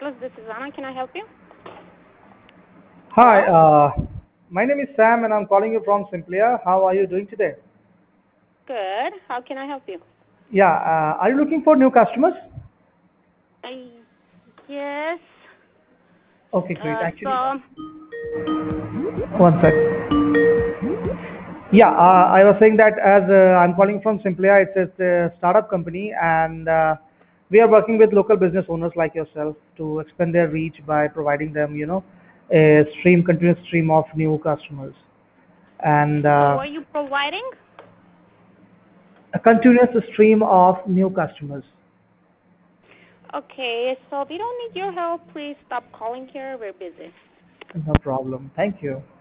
Atlas. This is Anna. Can I help you? Hi, Hello? my name is Sam and I'm calling you from Simplia. How are you doing today? Good. How can I help you? Yeah, are you looking for new customers? Uh, yes. Okay, great. Actually, So, one sec. Yeah, I was saying that as I'm calling from Simplia, it's a startup company and we are working with local business owners like yourself to expand their reach by providing them, a continuous stream of new customers and so what are you providing? a continuous stream of new customers. Okay, so if you don't need your help, please stop calling here. We're busy. No problem. Thank you.